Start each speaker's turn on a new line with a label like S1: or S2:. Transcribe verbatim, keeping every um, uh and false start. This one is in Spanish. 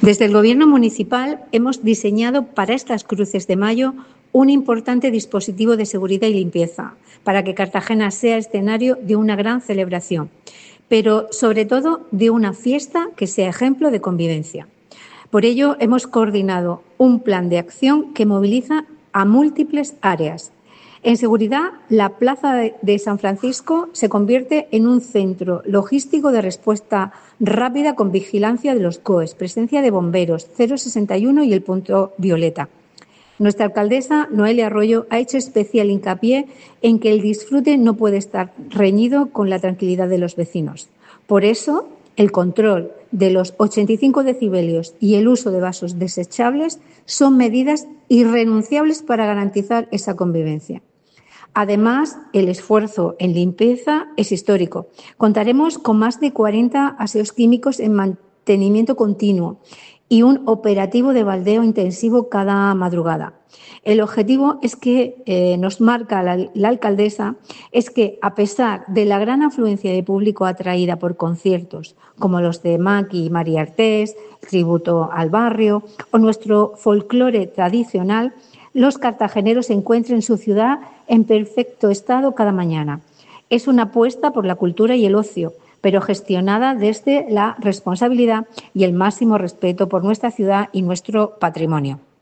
S1: Desde el Gobierno municipal hemos diseñado para estas cruces de mayo un importante dispositivo de seguridad y limpieza para que Cartagena sea escenario de una gran celebración, pero sobre todo de una fiesta que sea ejemplo de convivencia. Por ello, hemos coordinado un plan de acción que moviliza a múltiples áreas. En seguridad, la Plaza de San Francisco se convierte en un centro logístico de respuesta rápida con vigilancia de los C O E S, presencia de bomberos, cero sesenta y uno y el punto violeta. Nuestra alcaldesa, Noelia Arroyo, ha hecho especial hincapié en que el disfrute no puede estar reñido con la tranquilidad de los vecinos. Por eso, el control de los ochenta y cinco decibelios y el uso de vasos desechables son medidas irrenunciables para garantizar esa convivencia. Además, el esfuerzo en limpieza es histórico. Contaremos con más de cuarenta aseos químicos en mantenimiento continuo y un operativo de baldeo intensivo cada madrugada. El objetivo es que eh, nos marca la, la alcaldesa es que, a pesar de la gran afluencia de público atraída por conciertos como los de Maki y María Artés, Tributo al Barrio o nuestro folclore tradicional, los cartageneros encuentren su ciudad en perfecto estado cada mañana. Es una apuesta por la cultura y el ocio, pero gestionada desde la responsabilidad y el máximo respeto por nuestra ciudad y nuestro patrimonio.